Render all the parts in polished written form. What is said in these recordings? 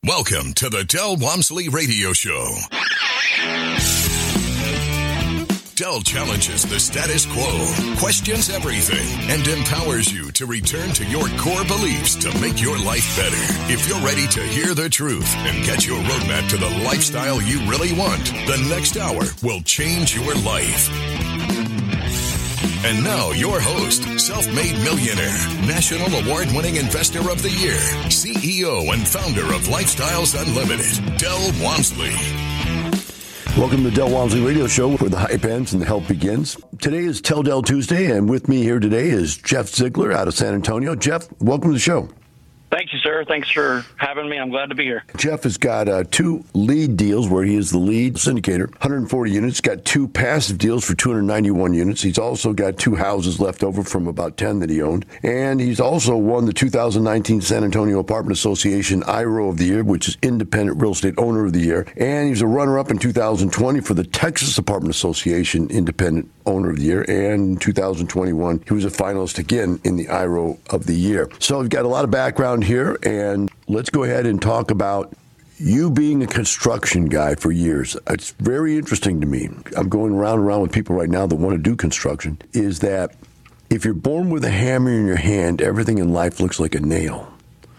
Welcome to the Del Walmsley Radio Show. Del challenges the status quo, questions everything, and empowers you to return to your core beliefs to make your life better. If you're ready to hear the truth and get your roadmap to the lifestyle you really want, the next hour will change your life. And now, your host, self-made millionaire, national award-winning investor of the year, CEO and founder of Lifestyles Unlimited, Del Walmsley. Welcome to the Del Walmsley Radio Show, where the hype ends and the help begins. Today is Tell Del Tuesday, and with me here today is Jeff Ziegler out of San Antonio. Jeff, welcome to the show. Thank you, sir. Thanks for having me. I'm glad to be here. Jeff has got two lead deals where he is the lead syndicator, 140 units, got two passive deals for 291 units. He's also got two houses left over from about 10 that he owned. And he's also won the 2019 San Antonio Apartment Association IRO of the Year, which is Independent Real Estate Owner of the Year. And he's a runner-up in 2020 for the Texas Apartment Association Independent Owner of the Year. And in 2021, he was a finalist again in the IRO of the Year. So we've got a lot of background here, and let's go ahead and talk about you being a construction guy for years. It's very interesting to me. I'm going round and round with people right now that want to do construction, is that if you're born with a hammer in your hand, everything in life looks like a nail.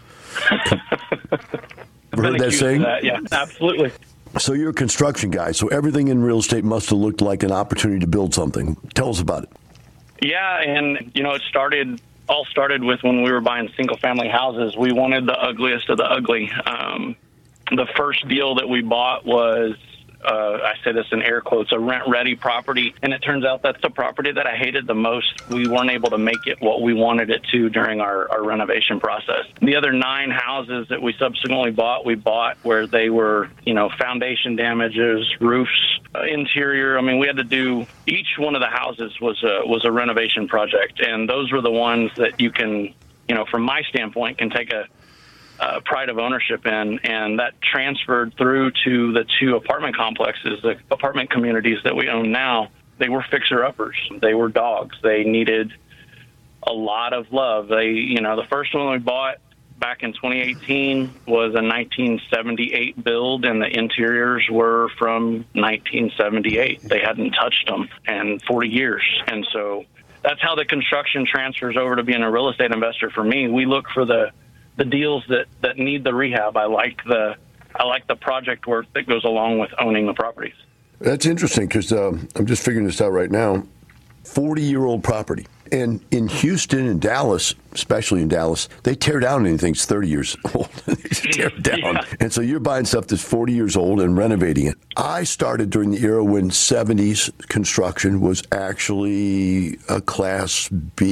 Heard that saying? Yeah, absolutely. So you're a construction guy, so everything in real estate must have looked like an opportunity to build something. Tell us about it. Yeah, and, it all started with when we were buying single-family houses. We wanted the ugliest of the ugly. The first deal that we bought was, I say this in air quotes, a rent-ready property, and it turns out that's the property that I hated the most. We weren't able to make it what we wanted it to during our renovation process. The other 9 houses that we subsequently bought, we bought where they were, foundation damages, roofs, interior. I mean, we had to do, each one of the houses was a renovation project, and those were the ones that you can, from my standpoint, can take a pride of ownership in, and that transferred through to the 2 apartment complexes, the apartment communities that we own now. They were fixer-uppers. They were dogs. They needed a lot of love. The first one we bought back in 2018 was a 1978 build, and the interiors were from 1978. They hadn't touched them in 40 years, and so that's how the construction transfers over to being a real estate investor for me. We look for the deals that need the rehab. I like the project work that goes along with owning the properties. That's interesting because I'm just figuring this out right now. 40-year-old property. And in Houston and Dallas, especially in Dallas, they tear down anything that's 30 years old. They just tear it down. Yeah. And so you're buying stuff that's 40 years old and renovating it. I started during the era when 70s construction was actually a Class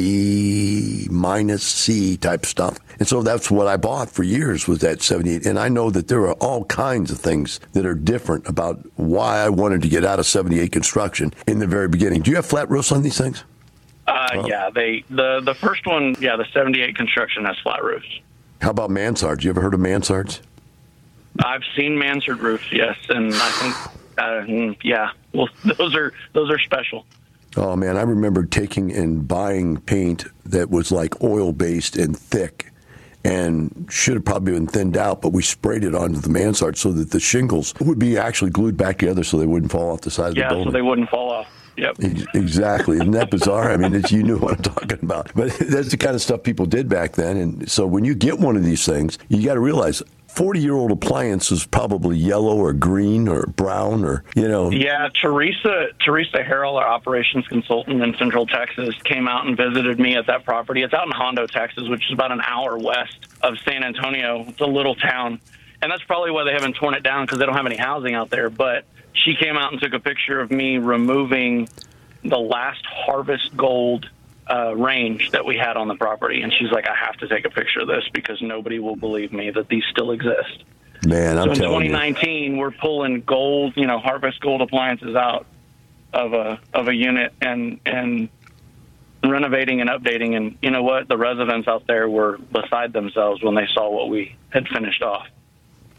B minus C type stuff. And so that's what I bought for years was that 78. And I know that there are all kinds of things that are different about why I wanted to get out of 78 construction in the very beginning. Do you have flat roofs on these things? Yeah, the first one, the 78 construction has flat roofs. How about mansards? You ever heard of mansards? I've seen mansard roofs, yes, and I think, well, those are special. Oh man, I remember taking and buying paint that was like oil-based and thick, and should have probably been thinned out, but we sprayed it onto the mansard so that the shingles would be actually glued back together so they wouldn't fall off the side of the building. Yeah, so they wouldn't fall off. Yep. Exactly. Isn't that bizarre? I mean, you knew what I'm talking about. But that's the kind of stuff people did back then. And so when you get one of these things, you got to realize 40-year-old appliance is probably yellow or green or brown or, Yeah, Teresa Harrell, our operations consultant in Central Texas, came out and visited me at that property. It's out in Hondo, Texas, which is about an hour west of San Antonio. It's a little town. And that's probably why they haven't torn it down, because they don't have any housing out there. But she came out and took a picture of me removing the last Harvest Gold range that we had on the property. And she's like, I have to take a picture of this because nobody will believe me that these still exist. Man, I'm telling you. So in 2019, we're pulling gold, Harvest Gold appliances out of a unit and renovating and updating. And you know what? The residents out there were beside themselves when they saw what we had finished off.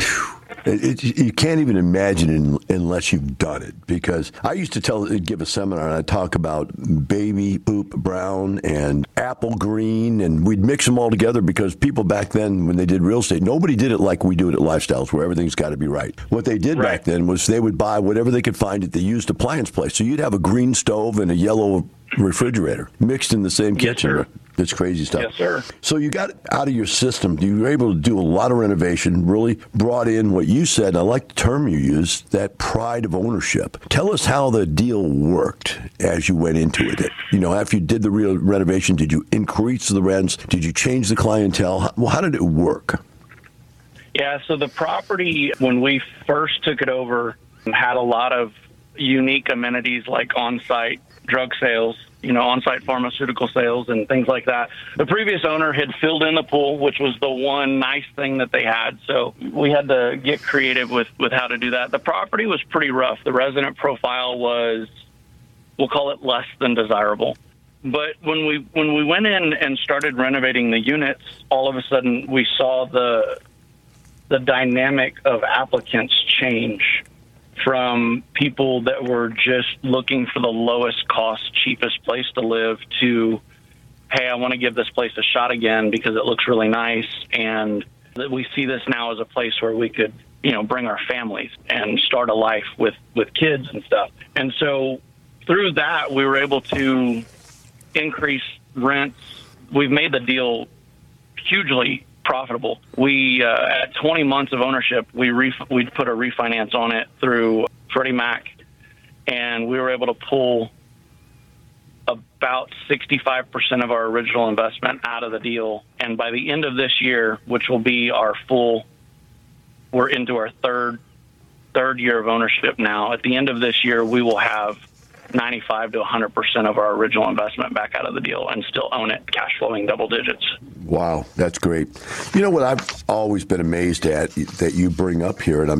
You can't even imagine it unless you've done it, because I used to give a seminar and I'd talk about baby poop brown and apple green, and we'd mix them all together because people back then, when they did real estate, nobody did it like we do it at Lifestyles, where everything's got to be right. What they did back then was they would buy whatever they could find at the used appliance place. So you'd have a green stove and a yellow refrigerator mixed in the same kitchen. Sir. That's crazy stuff. Yes, sir. So you got out of your system. You were able to do a lot of renovation, really brought in what you said, and I like the term you used, that pride of ownership. Tell us how the deal worked as you went into it. After you did the real renovation, did you increase the rents? Did you change the clientele? How did it work? Yeah, so the property, when we first took it over, had a lot of unique amenities like on-site drug sales, on-site pharmaceutical sales and things like that. The previous owner had filled in the pool, which was the one nice thing that they had. So we had to get creative with how to do that. The property was pretty rough. The resident profile was, we'll call it, less than desirable. But when we went in and started renovating the units, all of a sudden we saw the dynamic of applicants change from people that were just looking for the lowest cost, cheapest place to live to, hey, I want to give this place a shot again because it looks really nice. And we see this now as a place where we could, bring our families and start a life with kids and stuff. And so through that, we were able to increase rents. We've made the deal hugely profitable. We at 20 months of ownership, we put a refinance on it through Freddie Mac, and we were able to pull about 65% of our original investment out of the deal. And by the end of this year, which will be we're into our third year of ownership now. At the end of this year, we will have 95 to 100% of our original investment back out of the deal and still own it, cash flowing double digits. Wow, that's great. You know what I've always been amazed at that you bring up here, and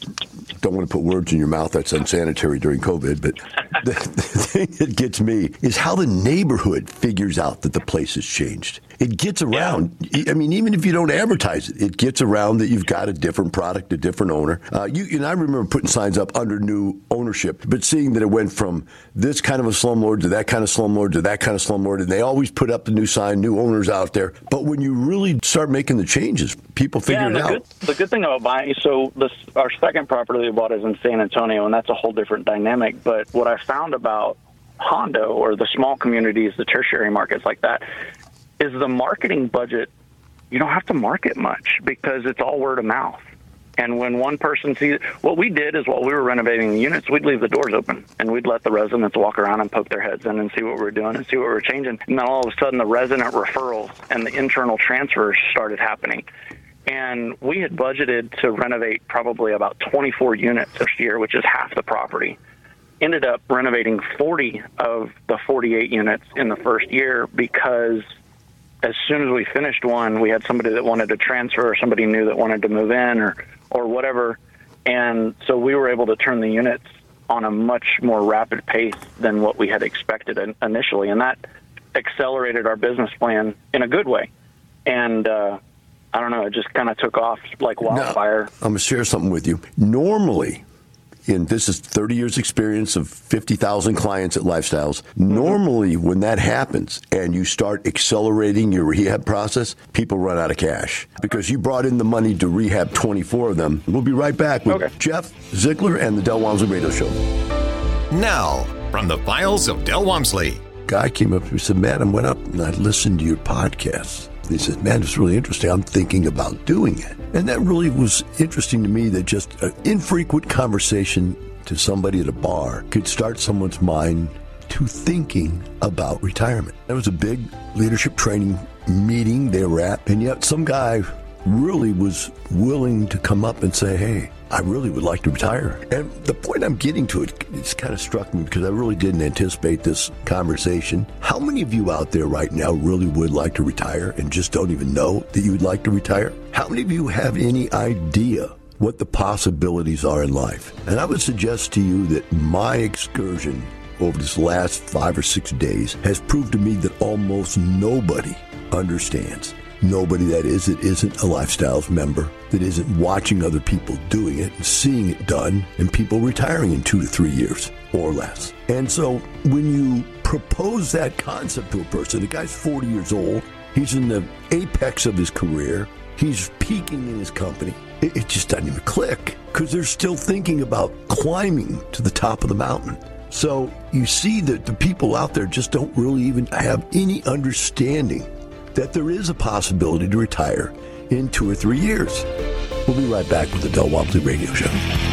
don't want to put words in your mouth, that's unsanitary during COVID, but the thing that gets me is how the neighborhood figures out that the place has changed. It gets around. Yeah. I mean, even if you don't advertise it, it gets around that you've got a different product, a different owner. And I remember putting signs up under new ownership, but seeing that it went from this kind of a slumlord to that kind of slumlord to that kind of slumlord, and they always put up the new sign, new owners out there. But when you really start making the changes, people figure it out. The good thing about buying, our second property we bought is in San Antonio, and that's a whole different dynamic. But what I found about Hondo, or the small communities, the tertiary markets like that, is the marketing budget. You don't have to market much because it's all word of mouth. And when one person sees it, what we did is while we were renovating the units, we'd leave the doors open and we'd let the residents walk around and poke their heads in and see what we're doing and see what we're changing. And then all of a sudden the resident referrals and the internal transfers started happening. And we had budgeted to renovate probably about 24 units this year, which is half the property. Ended up renovating 40 of the 48 units in the first year because as soon as we finished one, we had somebody that wanted to transfer or somebody new that wanted to move in or whatever. And so we were able to turn the units on a much more rapid pace than what we had expected initially. And that accelerated our business plan in a good way. And I don't know, it just kind of took off like wildfire. Now, I'm going to share something with you. Normally, and this is 30 years experience of 50,000 clients at Lifestyles. Normally, when that happens and you start accelerating your rehab process, people run out of cash because you brought in the money to rehab 24 of them. We'll be right back with Jeff Ziegler and the Del Walmsley Radio Show. Now, from the files of Del Walmsley. Guy came up and said, man, I went up and I listened to your podcast. He said, man, it's really interesting. I'm thinking about doing it. And that really was interesting to me, that just an infrequent conversation to somebody at a bar could start someone's mind to thinking about retirement. That was a big leadership training meeting they were at, and yet some guy really was willing to come up and say, hey, I really would like to retire. And the point I'm getting to, it's kind of struck me because I really didn't anticipate this conversation. How many of you out there right now really would like to retire and just don't even know that you would like to retire? How many of you have any idea what the possibilities are in life? And I would suggest to you that my excursion over this last 5 or 6 days has proved to me that almost nobody understands. nobody that isn't a Lifestyles member, that isn't watching other people doing it and seeing it done, and people retiring in 2 to 3 years or less. And so when you propose that concept to a person, the guy's 40 years old, he's in the apex of his career, he's peaking in his company, it just doesn't even click because they're still thinking about climbing to the top of the mountain. So you see that the people out there just don't really even have any understanding that there is a possibility to retire in 2 or 3 years. We'll be right back with the Del Walmsley Radio Show.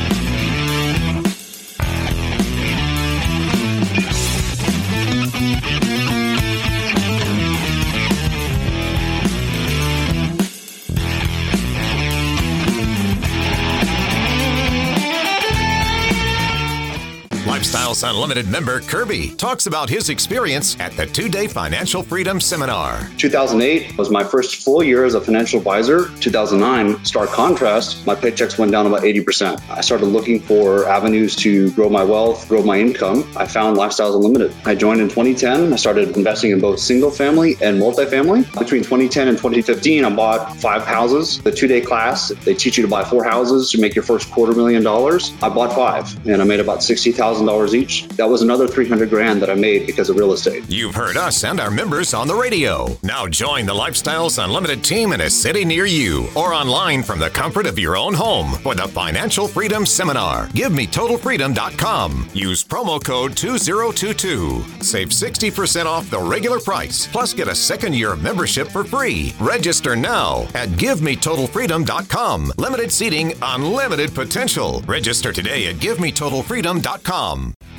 Lifestyles Unlimited member Kirby talks about his experience at the 2-day Financial Freedom Seminar. 2008 was my first full year as a financial advisor. 2009, stark contrast, my paychecks went down about 80%. I started looking for avenues to grow my wealth, grow my income. I found Lifestyles Unlimited. I joined in 2010. I started investing in both single family and multifamily. Between 2010 and 2015, I bought 5 houses. The 2-day class, they teach you to buy 4 houses to make your first $250,000. I bought 5 and I made about $60,000 each. That was another $300,000 that I made because of real estate. You've heard us and our members on the radio. Now join the Lifestyles Unlimited team in a city near you or online from the comfort of your own home for the Financial Freedom Seminar. GiveMeTotalFreedom.com. Use promo code 2022. Save 60% off the regular price, plus get a second year of membership for free. Register now at GiveMeTotalFreedom.com. Limited seating, unlimited potential. Register today at GiveMeTotalFreedom.com.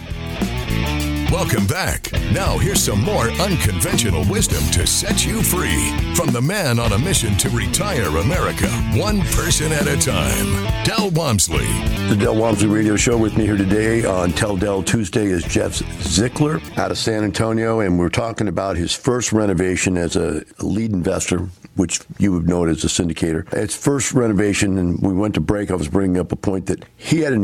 Welcome back. Now here's some more unconventional wisdom to set you free from the man on a mission to retire America, one person at a time, Del Walmsley. The Del Walmsley Radio Show. With me here today on Tell Del Tuesday is Jeff Zickler out of San Antonio, and we're talking about his first renovation as a lead investor, which you would know it as a syndicator. His first renovation, and we went to break, I was bringing up a point that he made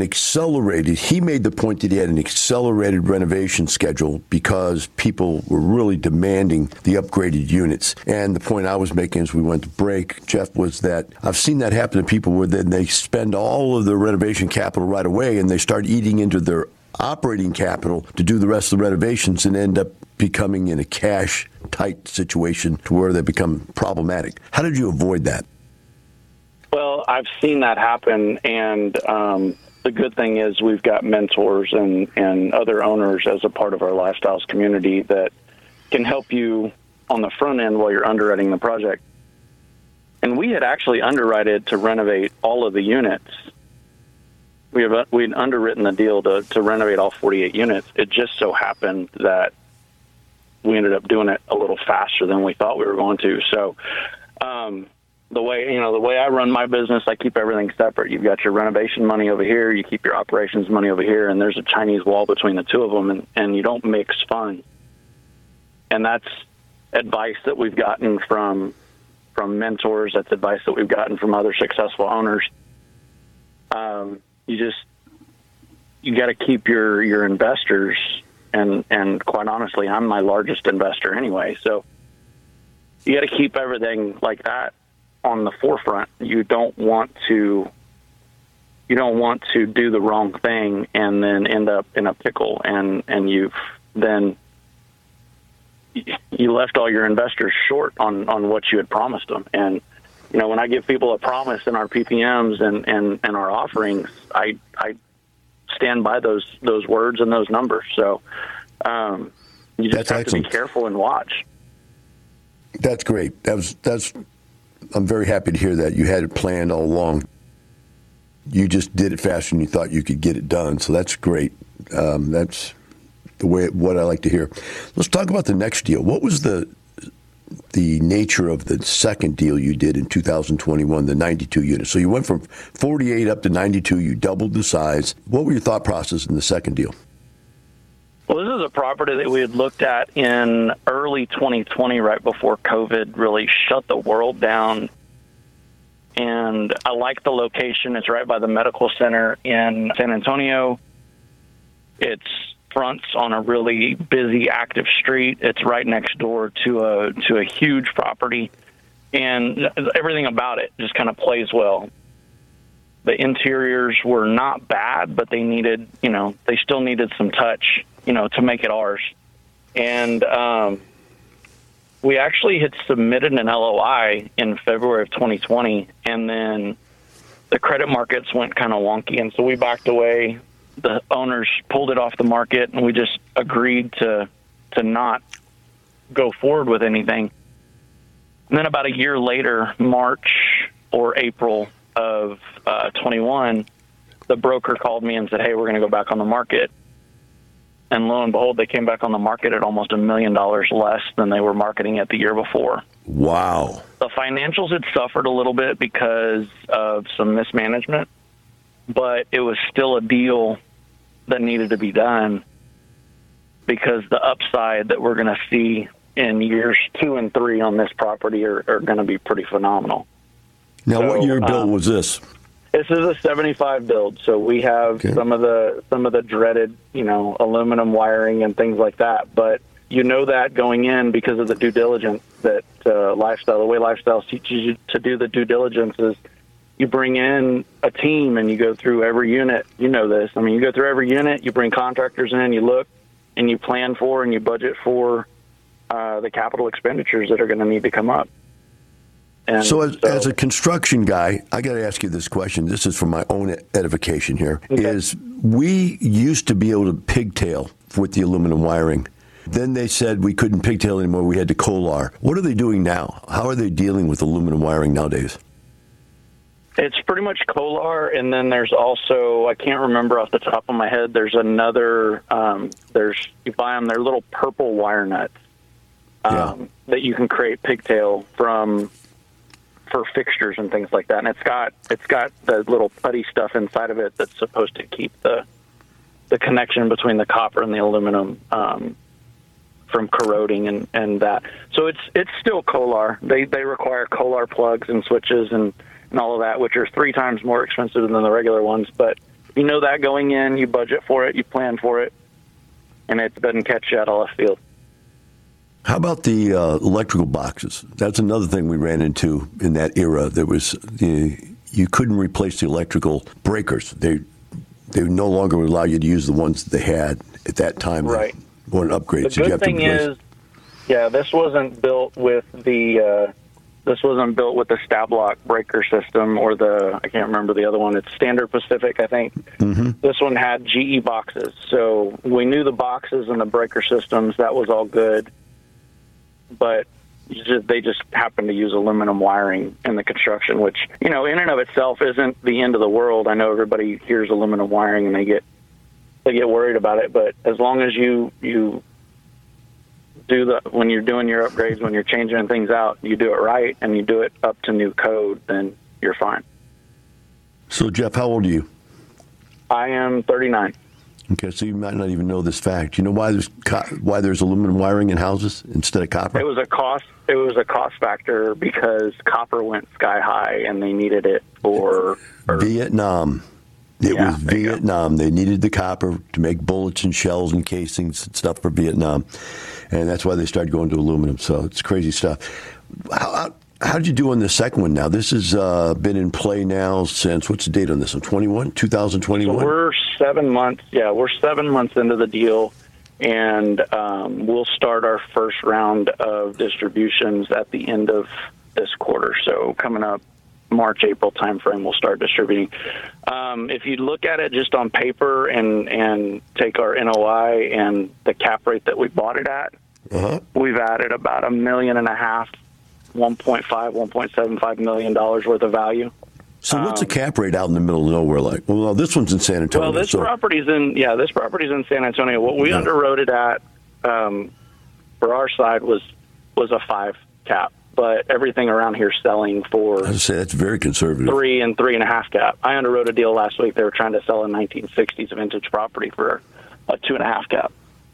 the point that he had an accelerated renovation schedule because people were really demanding the upgraded units. And the point I was making as we went to break, Jeff, was that I've seen that happen to people where then they spend all of their renovation capital right away and they start eating into their operating capital to do the rest of the renovations and end up becoming in a cash-tight situation to where they become problematic. How did you avoid that? Well, I've seen that happen, and the good thing is we've got mentors and other owners as a part of our Lifestyles community that can help you on the front end while you're underwriting the project. And we had actually underwritten to renovate all of the units. We'd underwritten the deal to renovate all 48 units. It just so happened that we ended up doing it a little faster than we thought we were going to. So the way I run my business, I keep everything separate. You've got your renovation money over here, you keep your operations money over here, and there's a Chinese wall between the two of them, and you don't mix funds. And that's advice that we've gotten from mentors. That's advice that we've gotten from other successful owners. You got to keep your investors, and quite honestly, I'm my largest investor anyway. So you got to keep everything like that on the forefront. You don't want to do the wrong thing and then end up in a pickle, and you left all your investors short on what you had promised them. And when I give people a promise in our PPMs and our offerings, I stand by those words and those numbers. So you just have to be careful and watch. That's great. I'm very happy to hear that you had it planned all along. You just did it faster than you thought you could get it done. So that's great. That's what I like to hear. Let's talk about the next deal. What was the nature of the second deal you did in 2021, the 92 units? So you went from 48 up to 92. You doubled the size. What were your thought process in the second deal? Well, this is a property that we had looked at in early 2020, right before COVID really shut the world down. And I like the location. It's right by the medical center in San Antonio. It's fronts on a really busy, active street. It's right next door to a huge property. and everything about it just kind of plays well. The interiors were not bad, but they needed, they still needed some touch, to make it ours. And we actually had submitted an LOI in February of 2020, and then the credit markets went kind of wonky, and so we backed away. The owners pulled it off the market, and we just agreed to not go forward with anything. And then about a year later, March or April of 21, the broker called me and said, hey, we're going to go back on the market. And lo and behold, they came back on the market at almost $1 million less than they were marketing it the year before. Wow. The financials had suffered a little bit because of some mismanagement, but it was still a deal that needed to be done because the upside that we're going to see in years 2 and 3 on this property are going to be pretty phenomenal. Now, what year build was this? This is a 75 build, so we have some of the dreaded, aluminum wiring and things like that. But that going in because of the due diligence that Lifestyle, the way Lifestyle teaches you to do the due diligence is you bring in a team and you go through every unit. You know this. I mean, you go through every unit, you bring contractors in, you look, and you plan for and you budget for the capital expenditures that are going to need to come up. And so as a construction guy, I got to ask you this question. This is for my own edification here. Okay. Is we used to be able to pigtail with the aluminum wiring. Then they said we couldn't pigtail anymore. We had to Kohler. What are they doing now? How are they dealing with aluminum wiring nowadays? It's pretty much Kohler, and then there's also, I can't remember off the top of my head, there's another, you buy them, they're little purple wire nuts that you can create pigtail for fixtures and things like that. And it's got the little putty stuff inside of it that's supposed to keep the connection between the copper and the aluminum from corroding and that. So it's still Kohler. They require Kohler plugs and switches and all of that, which are 3 times more expensive than the regular ones. But you know that going in, you budget for it, you plan for it, and it doesn't catch you out of left field. How about the electrical boxes? That's another thing we ran into in that era. There was you couldn't replace the electrical breakers. They no longer allow you to use the ones that they had at that time. Right. They weren't upgraded. The good thing is, this wasn't built with the stab lock breaker system or I can't remember the other one. It's Standard Pacific, I think. Mm-hmm. This one had GE boxes, so we knew the boxes and the breaker systems. That was all good. But they just happen to use aluminum wiring in the construction, which, in and of itself isn't the end of the world. I know everybody hears aluminum wiring and they get worried about it, but as long as you do when you're doing your upgrades, when you're changing things out, you do it right and you do it up to new code, then you're fine. So, Jeff, how old are you? I am 39. Okay, so you might not even know this fact. You know why there's aluminum wiring in houses instead of copper? It was a cost factor because copper went sky high and they needed it for Vietnam. It was Vietnam. They needed the copper to make bullets and shells and casings and stuff for Vietnam, and that's why they started going to aluminum. So it's crazy stuff. How did you do on the second one now? This has been in play now since, what's the date on this one, 2021? So we're 7 months, we're 7 months into the deal, and we'll start our first round of distributions at the end of this quarter. So coming up March, April timeframe, we'll start distributing. If you look at it just on paper and take our NOI and the cap rate that we bought it at, we've added about $1.5 million, $1.75 million worth of value. So what's a cap rate out in the middle of nowhere like? Well, no, this one's in San Antonio. Well, this property's in San Antonio. What we underwrote it at for our side was a 5 cap, but everything around here selling for. I would say that's very conservative. 3 and 3.5 cap. I underwrote a deal last week. They were trying to sell a 1960s vintage property for a 2.5 cap.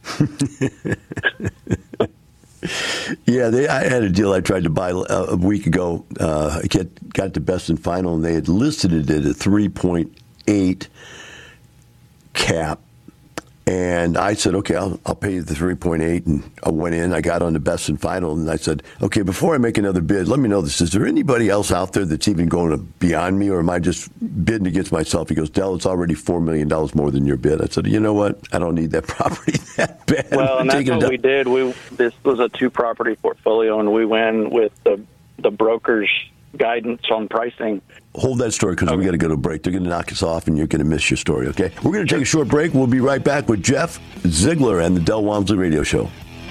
Yeah, I had a deal I tried to buy a week ago. I got to best and final, and they had listed it at a 3.8 cap. And I said, okay, I'll pay you the 3.8. And I went in, I got on the best and final. And I said, okay, before I make another bid, let me know this. Is there anybody else out there that's even going beyond me, or am I just bidding against myself? He goes, Del, it's already $4 million more than your bid. I said, you know what? I don't need that property that bad. Well, and that's what we did. This was a 2-property portfolio, and we went with the broker's guidance on pricing. Hold that story, because we got to go to break. They're going to knock us off, and you're going to miss your story, okay? We're going to take a short break. We'll be right back with Jeff Ziegler and the Del Walmsley Radio Show.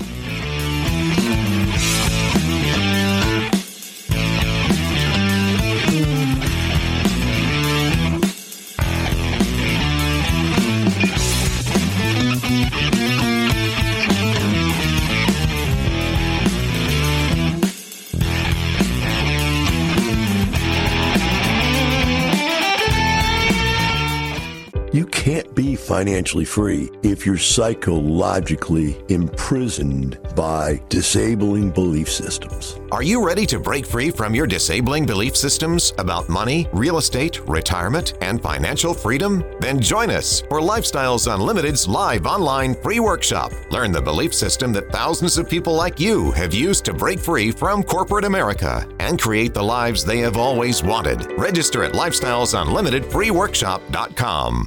You can't be financially free if you're psychologically imprisoned by disabling belief systems. Are you ready to break free from your disabling belief systems about money, real estate, retirement, and financial freedom? Then join us for Lifestyles Unlimited's live online free workshop. Learn the belief system that thousands of people like you have used to break free from corporate America and create the lives they have always wanted. Register at lifestylesunlimitedfreeworkshop.com.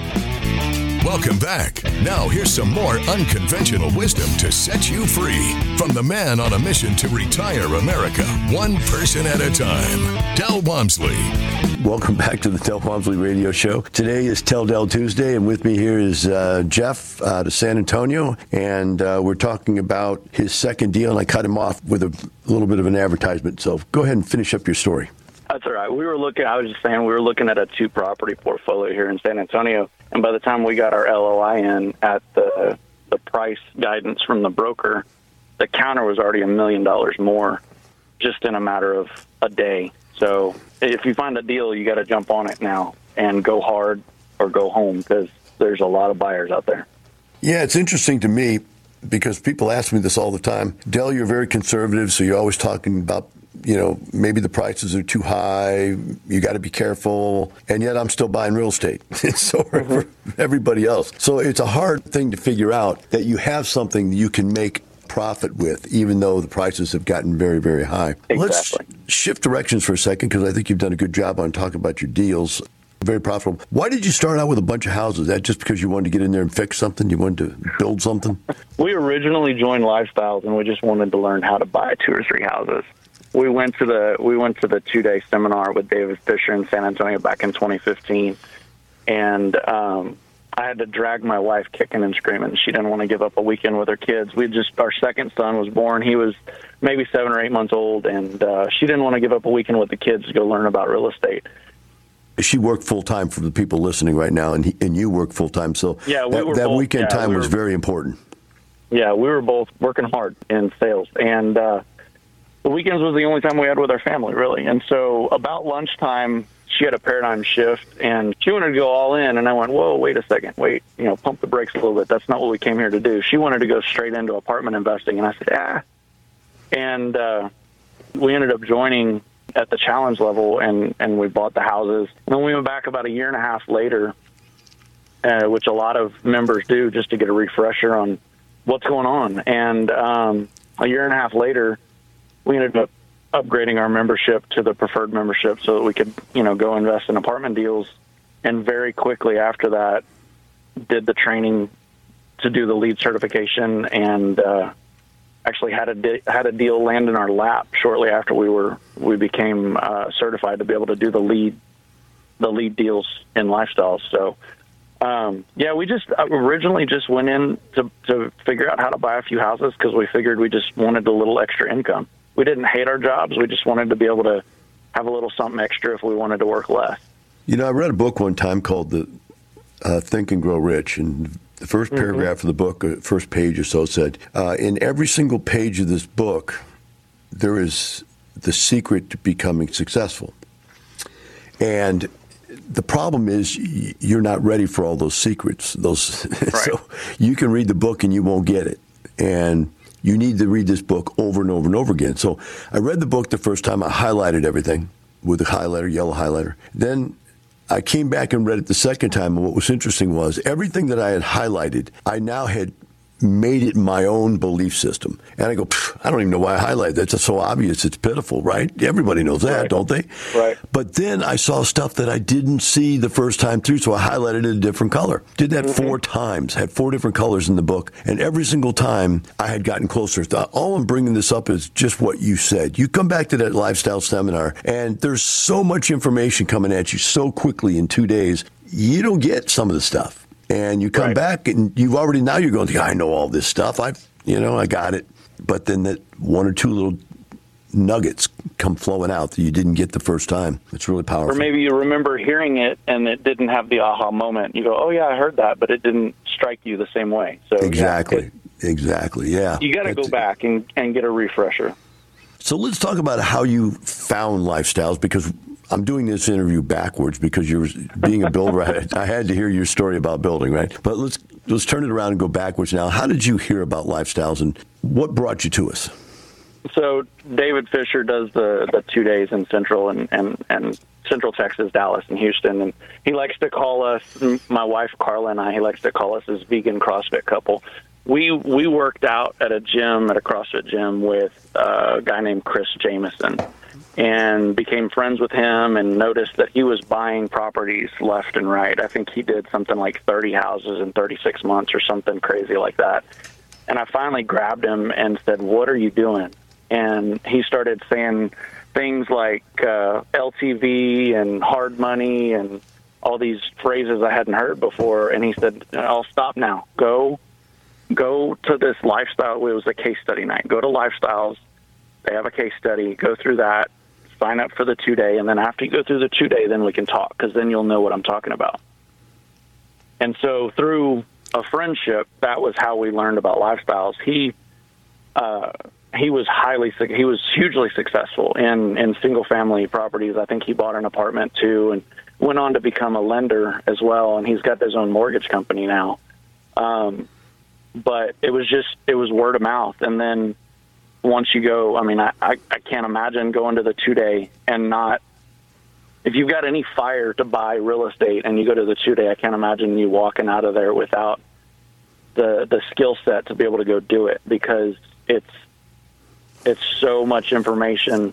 Welcome back. Now here's some more unconventional wisdom to set you free from the man on a mission to retire America, one person at a time, Del Walmsley. Welcome back to the Del Walmsley Radio Show. Today is Tell Del Tuesday, and with me here is Jeff out of San Antonio, and we're talking about his second deal, and I cut him off with a little bit of an advertisement, so go ahead and finish up your story. That's all right. I was just saying, we were looking at a 2-property portfolio here in San Antonio, and by the time we got our LOI in at the price guidance from the broker, the counter was already $1 million more just in a matter of a day. So if you find a deal, you got to jump on it now and go hard or go home, because there's a lot of buyers out there. Yeah, it's interesting to me because people ask me this all the time. Del, you're very conservative, so you're always talking about, maybe the prices are too high, you got to be careful, and yet I'm still buying real estate. So for everybody else. So it's a hard thing to figure out that you have something you can make profit with, even though the prices have gotten very, very high. Exactly. Let's shift directions for a second, because I think you've done a good job on talking about your deals. Very profitable. Why did you start out with a bunch of houses? Is that just because you wanted to get in there and fix something? You wanted to build something? We originally joined Lifestyles, and we just wanted to learn how to buy 2 or 3 houses. We went to the 2-day seminar with David Fisher in San Antonio back in 2015, and I had to drag my wife kicking and screaming. She didn't want to give up a weekend with her kids. Our second son was born. He was maybe 7 or 8 months old, and she didn't want to give up a weekend with the kids to go learn about real estate. She worked full-time for the people listening right now, and you work full-time. So yeah, that weekend time was very important. Yeah, we were both working hard in sales, and the weekends was the only time we had with our family, really. And so about lunchtime, she had a paradigm shift, and she wanted to go all in. And I went, whoa, wait a second. Wait, pump the brakes a little bit. That's not what we came here to do. She wanted to go straight into apartment investing. And I said, And we ended up joining at the challenge level, and we bought the houses. And then we went back about a year and a half later, which a lot of members do, just to get a refresher on what's going on. And a year and a half later, we ended up upgrading our membership to the preferred membership so that we could, go invest in apartment deals. And very quickly after that, did the training to do the LEED certification, and actually had a deal land in our lap shortly after we became certified to be able to do the LEED deals in Lifestyles. So we just originally just went in to figure out how to buy a few houses, because we figured we just wanted a little extra income. We didn't hate our jobs. We just wanted to be able to have a little something extra if we wanted to work less. I read a book one time called the Think and Grow Rich, and the first paragraph of the book, first page or so, said, in every single page of this book, there is the secret to becoming successful. And the problem is you're not ready for all those secrets. Right. So you can read the book and you won't get it. And you need to read this book over and over and over again. So I read the book the first time. I highlighted everything with a highlighter, yellow highlighter. Then I came back and read it the second time, and what was interesting was everything that I had highlighted, I now had made it my own belief system. And I go, I don't even know why I highlighted that. It's so obvious. It's pitiful, right? Everybody knows that, right. Don't they? Right. But then I saw stuff that I didn't see the first time through, so I highlighted it a different color. Did that 4 times, had 4 different colors in the book, and every single time I had gotten closer. All I'm bringing this up is just what you said. You come back to that lifestyle seminar, and there's so much information coming at you so quickly in 2 days, you don't get some of the stuff. And you come back, and you're going, I know all this stuff. I got it. But then that 1 or 2 little nuggets come flowing out that you didn't get the first time. It's really powerful. Or maybe you remember hearing it, and it didn't have the aha moment. You go, oh, yeah, I heard that, but it didn't strike you the same way. So Exactly, yeah. You got to go back and get a refresher. So let's talk about how you found Lifestyles, because I'm doing this interview backwards because you're being a builder. I had to hear your story about building, right? But let's turn it around and go backwards now. How did you hear about Lifestyles, and what brought you to us? So David Fisher does the 2 days in Central and Central Texas, Dallas, and Houston, and he likes to call us, my wife Carla and I, he likes to call us his vegan CrossFit couple. We worked out at a CrossFit gym with a guy named Chris Jameson, and became friends with him and noticed that he was buying properties left and right. I think he did something like 30 houses in 36 months or something crazy like that. And I finally grabbed him and said, what are you doing? And he started saying things like LTV and hard money and all these phrases I hadn't heard before. And he said, I'll stop now. Go to this lifestyle. It was a case study night. Go to Lifestyles. They have a case study. Go through that. Sign up for the 2 day, and then after you go through the 2 day, then we can talk, because then you'll know what I'm talking about. And so through a friendship, that was how we learned about Lifestyles. He was hugely successful in single family properties. I think he bought an apartment too, and went on to become a lender as well. And he's got his own mortgage company now. But it was word of mouth, and then once you go, I mean, I can't imagine going to the 2 day and not, if you've got any fire to buy real estate and you go to the 2 day, I can't imagine you walking out of there without the skill set to be able to go do it, because it's so much information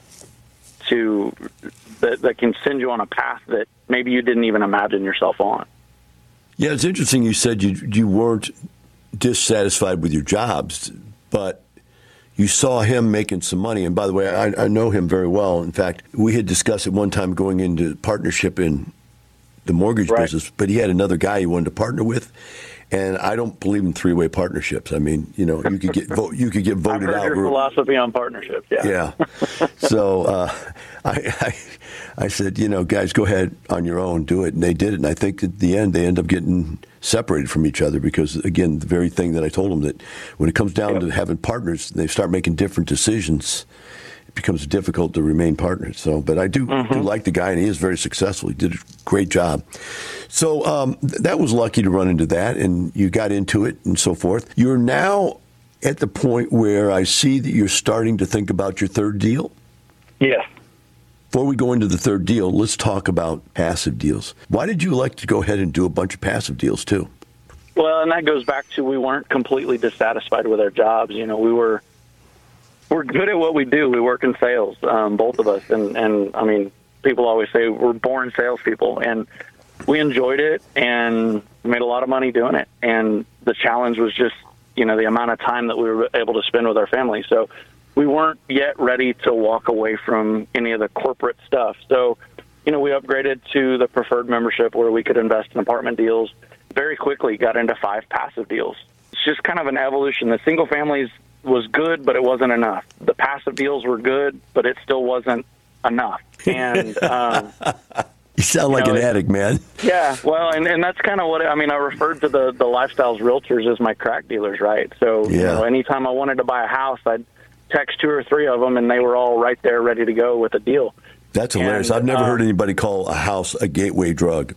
that can send you on a path that maybe you didn't even imagine yourself on. Yeah, it's interesting you said you weren't dissatisfied with your jobs, but you saw him making some money. And by the way, I know him very well. In fact, we had discussed at one time going into partnership in the mortgage business, but he had another guy he wanted to partner with. And I don't believe in three-way partnerships. I mean, you could get voted I've heard out. Your philosophy on partnerships, yeah. So I said, guys, go ahead on your own, do it. And they did it. And I think at the end, they end up getting separated from each other because, again, the very thing that I told them, that when it comes down to having partners, they start making different decisions. It becomes difficult to remain partners. So, but I do like the guy, and he is very successful. He did a great job. So that was lucky to run into that, and you got into it and so forth. You're now at the point where I see that you're starting to think about your third deal. Yes. Before we go into the third deal, let's talk about passive deals. Why did you elect to go ahead and do a bunch of passive deals too? Well, and that goes back to, we weren't completely dissatisfied with our jobs. We're good at what we do. We work in sales, both of us. And I mean, people always say we're born salespeople, and we enjoyed it and made a lot of money doing it. And the challenge was just, the amount of time that we were able to spend with our family. So we weren't yet ready to walk away from any of the corporate stuff. So, we upgraded to the preferred membership where we could invest in apartment deals. Very quickly got into 5 passive deals. It's just kind of an evolution. The single families was good, but it wasn't enough. The passive deals were good, but it still wasn't enough. And you sound like an addict, man. Yeah, well, and that's kind of what I referred to the Lifestyles realtors as my crack dealers, right? So anytime I wanted to buy a house, I'd text 2 or 3 of them, and they were all right there, ready to go with a deal. That's hilarious. I've never heard anybody call a house a gateway drug.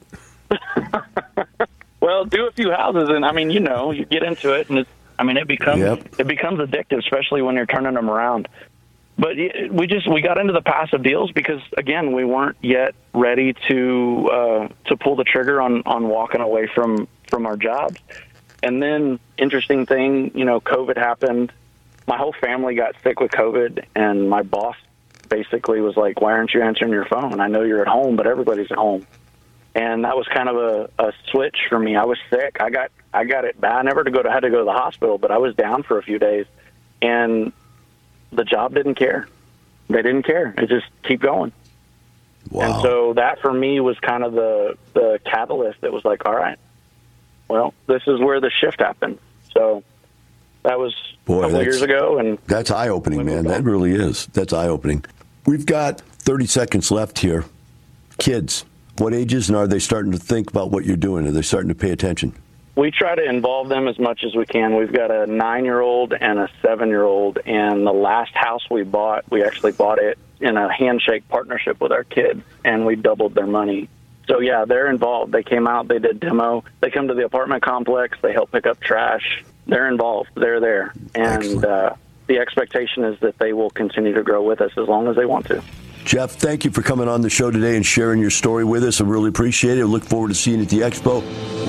Well, do a few houses, and you get into it, and it becomes addictive, especially when you're turning them around. But we got into the passive deals because, again, we weren't yet ready to pull the trigger on walking away from our jobs. And then, interesting thing, COVID happened. My whole family got sick with COVID, and my boss basically was like, "Why aren't you answering your phone? I know you're at home, but everybody's at home." And that was kind of a switch for me. I was sick. I got it bad. I never had to go to the hospital, but I was down for a few days, and the job didn't care. They didn't care. It just keep going. Wow. And so that for me was kind of the catalyst that was like, all right, well, this is where the shift happened. So that was a couple years ago. And that's eye-opening, man. That really is. That's eye-opening. We've got 30 seconds left here. Kids, what ages, and are they starting to think about what you're doing? Are they starting to pay attention? We try to involve them as much as we can. We've got a 9-year-old and a 7-year-old, and the last house we bought, we actually bought it in a handshake partnership with our kids, and we doubled their money. So, yeah, they're involved. They came out, they did demo. They come to the apartment complex. They help pick up trash. They're involved. They're there. And the expectation is that they will continue to grow with us as long as they want to. Jeff, thank you for coming on the show today and sharing your story with us. I really appreciate it. I look forward to seeing you at the expo.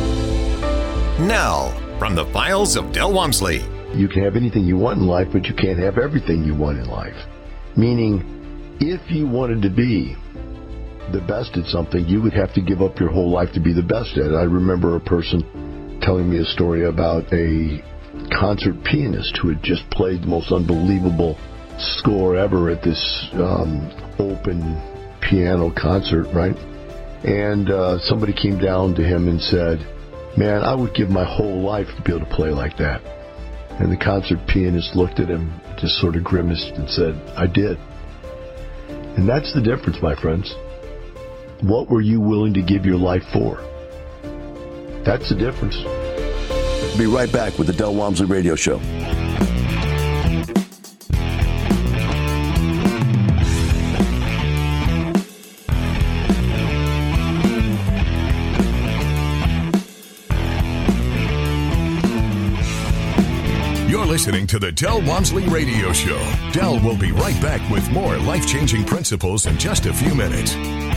Now, from the files of Del Walmsley. You can have anything you want in life, but you can't have everything you want in life. Meaning, if you wanted to be the best at something, you would have to give up your whole life to be the best at it. I remember a person telling me a story about a concert pianist who had just played the most unbelievable score ever at this open piano concert, right? And somebody came down to him and said, "Man, I would give my whole life to be able to play like that." And the concert pianist looked at him, just sort of grimaced and said, "I did." And that's the difference, my friends. What were you willing to give your life for? That's the difference. Be right back with the Del Walmsley Radio Show. Listening to the Del Walmsley Radio Show. Del will be right back with more life-changing principles in just a few minutes.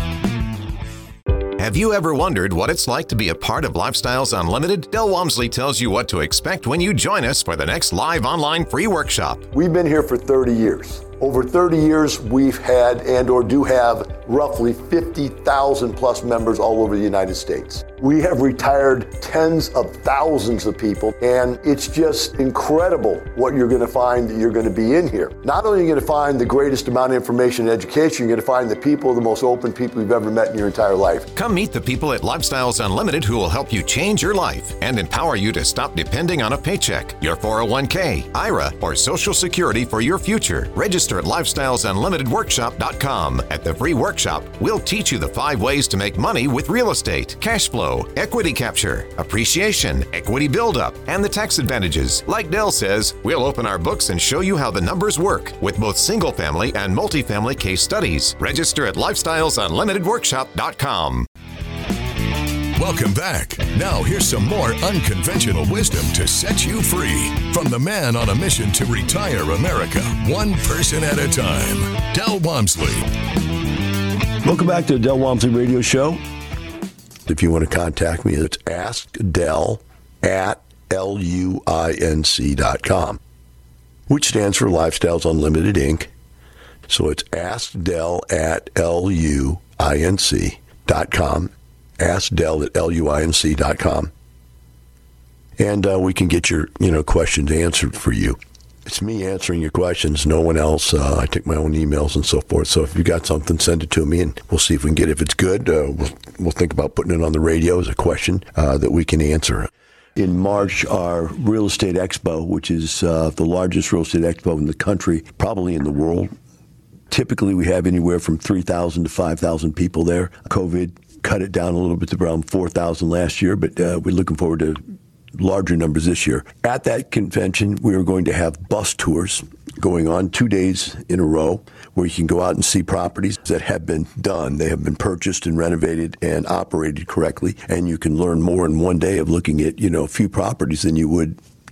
Have you ever wondered what it's like to be a part of Lifestyles Unlimited? Del Walmsley tells you what to expect when you join us for the next live online free workshop. We've been here for 30 years. Over 30 years, we've had and or do have roughly 50,000 plus members all over the United States. We have retired tens of thousands of people, and it's just incredible what you're going to find that you're going to be in here. Not only are you going to find the greatest amount of information and education, you're going to find the people, the most open people you've ever met in your entire life. Come meet the people at Lifestyles Unlimited who will help you change your life and empower you to stop depending on a paycheck, your 401k, IRA, or Social Security for your future. Register at LifestylesUnlimitedWorkshop.com. At the free workshop, we'll teach you the 5 ways to make money with real estate, cash flow, equity capture, appreciation, equity buildup, and the tax advantages. Like Del says, we'll open our books and show you how the numbers work with both single-family and multifamily case studies. Register at LifestylesUnlimitedWorkshop.com. Welcome back. Now here's some more unconventional wisdom to set you free from the man on a mission to retire America, one person at a time, Del Walmsley. Welcome back to the Del Walmsley Radio Show. If you want to contact me, it's askdel@luinc.com, which stands for Lifestyles Unlimited, Inc. So it's askdel@luinc.com. AskDel@luinc.com. And we can get your questions answered for you. It's me answering your questions, no one else. I take my own emails and so forth. So if you got something, send it to me, and we'll see if we can get it. If it's good, we'll think about putting it on the radio as a question that we can answer. In March, our Real Estate Expo, which is the largest real estate expo in the country, probably in the world. Typically, we have anywhere from 3,000 to 5,000 people there. COVID cut it down a little bit to around 4,000 last year, but we're looking forward to larger numbers this year. At that convention, we are going to have bus tours going on 2 days in a row where you can go out and see properties that have been done. They have been purchased and renovated and operated correctly, and you can learn more in one day of looking at, a few properties than you would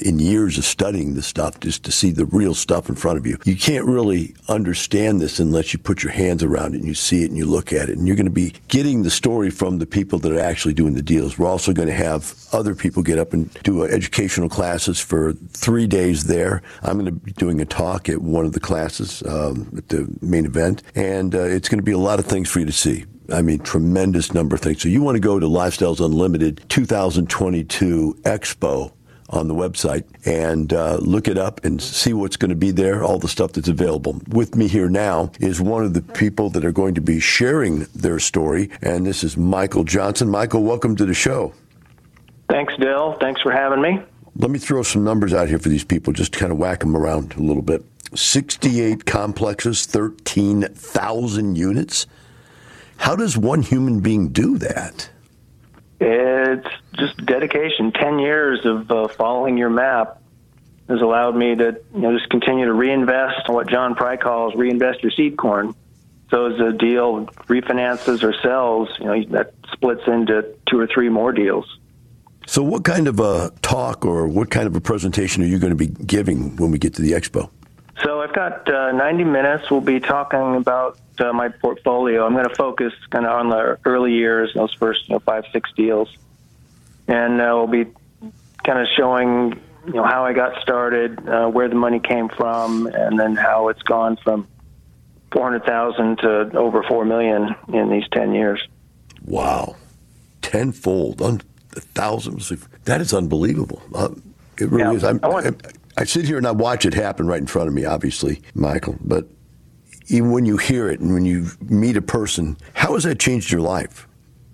in years of studying this stuff just to see the real stuff in front of you. You can't really understand this unless you put your hands around it and you see it and you look at it. And you're going to be getting the story from the people that are actually doing the deals. We're also going to have other people get up and do educational classes for 3 days there. I'm going to be doing a talk at one of the classes at the main event. And it's going to be a lot of things for you to see. I mean, tremendous number of things. So you want to go to Lifestyles Unlimited 2022 Expo on the website and look it up and see what's going to be there, all the stuff that's available. With me here now is one of the people that are going to be sharing their story, and this is Michael Johnson. Michael, welcome to the show. Thanks, Dale. Thanks for having me. Let me throw some numbers out here for these people, just to kind of whack them around a little bit. 68 complexes, 13,000 units. How does one human being do that? It's just dedication. 10 years of following your map has allowed me to just continue to reinvest, what John Pry calls reinvest your seed corn. So as a deal refinances or sells, that splits into 2 or 3 more deals. So what kind of a talk or what kind of a presentation are you going to be giving when we get to the expo? So I've got 90 minutes. We'll be talking about my portfolio. I'm going to focus kind of on the early years, those first 5, 6 deals. And we'll be kind of showing how I got started, where the money came from, and then how it's gone from $400,000 to over $4 million in these 10 years. Wow. Tenfold, thousands. That is unbelievable. It really is. I sit here and I watch it happen right in front of me, obviously, Michael. But even when you hear it and when you meet a person, how has that changed your life?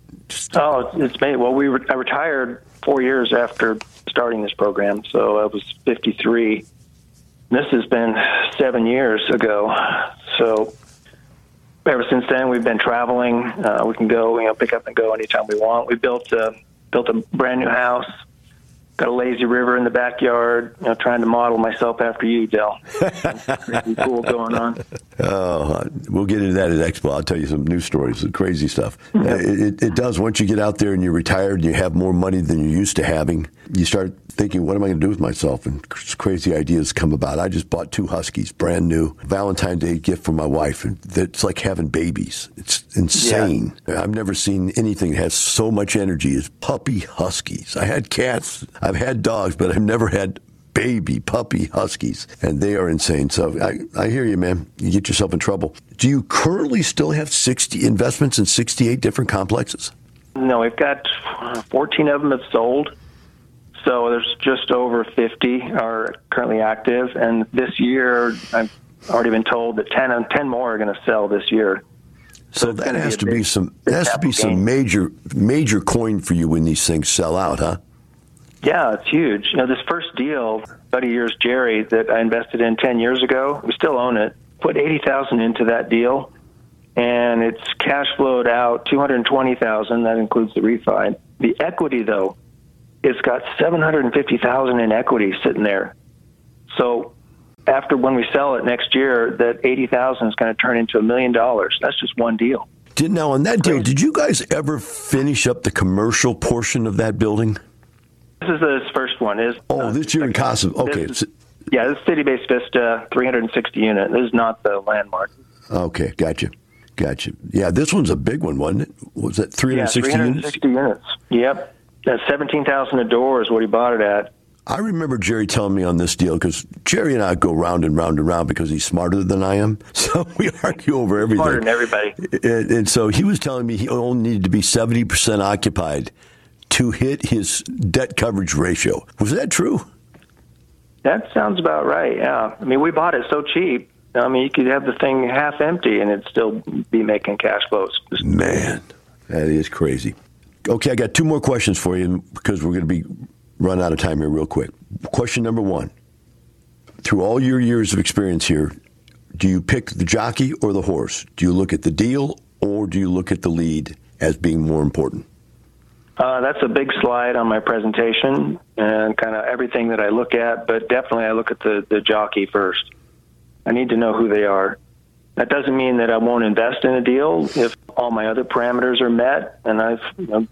It's made. Well, I retired 4 years after starting this program, so I was 53. This has been 7 years ago. So ever since then, we've been traveling. We can go, pick up and go anytime we want. We built a brand new house. Got a lazy river in the backyard, trying to model myself after you, Del. Pretty cool going on. Oh, we'll get into that at Expo. I'll tell you some news stories, some crazy stuff. It does. Once you get out there and you're retired and you have more money than you're used to having, you start thinking, what am I going to do with myself? And crazy ideas come about. I just bought 2 Huskies, brand new, Valentine's Day gift for my wife. And it's like having babies. It's insane. Yeah. I've never seen anything that has so much energy as puppy Huskies. I had cats, I've had dogs, but I've never had baby puppy Huskies, and they are insane. So I hear you, man. You get yourself in trouble. Do you currently still have 60 investments in 68 different complexes? No, we've got 14 of them have sold. So there's just over 50 are currently active. And this year, I've already been told that 10 more are going to sell this year. So that has to be some major coin for you when these things sell out, huh? Yeah, it's huge. This first deal, buddy of yours, Jerry, that I invested in 10 years ago, we still own it, put $80,000 into that deal, and it's cash flowed out $220,000. That includes the refi. The equity, though, it's got $750,000 in equity sitting there. So after when we sell it next year, that $80,000 is going to turn into $1 million. That's just one deal. Now, on that deal, did you guys ever finish up the commercial portion of that building? This is the first one. This year in Casa. Okay. This is City-Based Vista, 360 unit. This is not the Landmark. Okay, gotcha. Yeah, this one's a big one, wasn't it? Was that 360 units? 360 units. Yep. That's $17,000 a door is what he bought it at. I remember Jerry telling me on this deal, because Jerry and I go round and round and round because he's smarter than I am. So we argue over everything. Smarter than everybody. And so he was telling me he only needed to be 70% occupied to hit his debt coverage ratio. Was that true? That sounds about right, yeah. I mean, we bought it so cheap. I mean, you could have the thing half empty and it'd still be making cash flows. Man, that is crazy. Okay, I got 2 more questions for you because we're going to be run out of time here real quick. Question number 1. Through all your years of experience here, do you pick the jockey or the horse? Do you look at the deal or do you look at the lead as being more important? That's a big slide on my presentation and kind of everything that I look at, but definitely I look at the jockey first. I need to know who they are. That doesn't mean that I won't invest in a deal if all my other parameters are met, and I've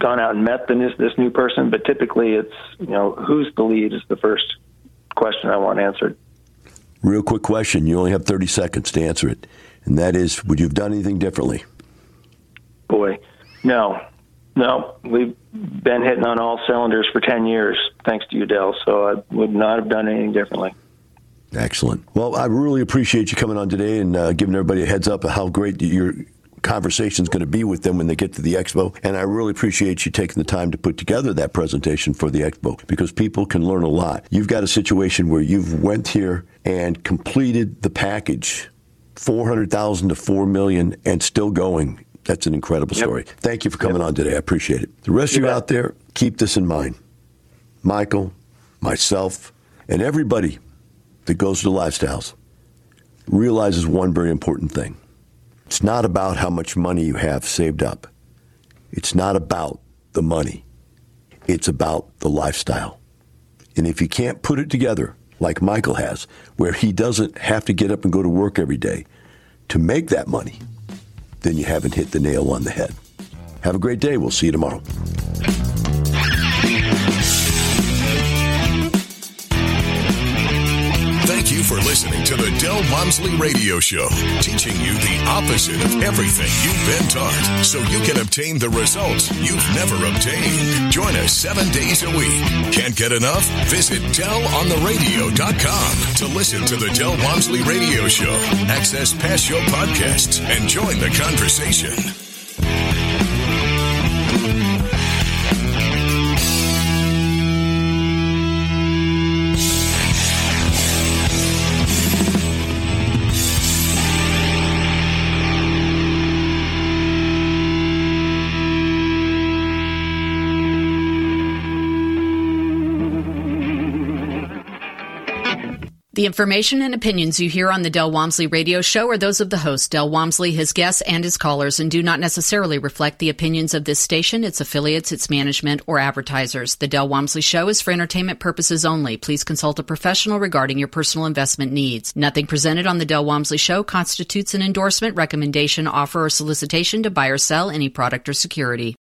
gone out and met this new person, but typically it's, who's the lead is the first question I want answered. Real quick question. You only have 30 seconds to answer it. And that is, would you have done anything differently? Boy, no. We've been hitting on all cylinders for 10 years, thanks to you, Del. So I would not have done anything differently. Excellent. Well, I really appreciate you coming on today and giving everybody a heads up of how great your conversation is going to be with them when they get to the expo. And I really appreciate you taking the time to put together that presentation for the expo, because people can learn a lot. You've got a situation where you've went here and completed the package, $400,000 to $4 million, and still going. That's an incredible story. Yep. Thank you for coming on today. I appreciate it. The rest of you out there, keep this in mind. Michael, myself, and everybody that goes to the Lifestyles realizes one very important thing. It's not about how much money you have saved up. It's not about the money. It's about the lifestyle. And if you can't put it together like Michael has, where he doesn't have to get up and go to work every day to make that money, then you haven't hit the nail on the head. Have a great day. We'll see you tomorrow. Thank you for listening to the Del Walmsley Radio Show, teaching you the opposite of everything you've been taught, so you can obtain the results you've never obtained. Join us 7 days a week. Can't get enough? Visit DelOnTheRadio.com to listen to the Del Walmsley Radio Show, access past show podcasts, and join the conversation. The information and opinions you hear on the Del Walmsley Radio Show are those of the host, Del Walmsley, his guests, and his callers, and do not necessarily reflect the opinions of this station, its affiliates, its management, or advertisers. The Del Walmsley Show is for entertainment purposes only. Please consult a professional regarding your personal investment needs. Nothing presented on the Del Walmsley Show constitutes an endorsement, recommendation, offer, or solicitation to buy or sell any product or security.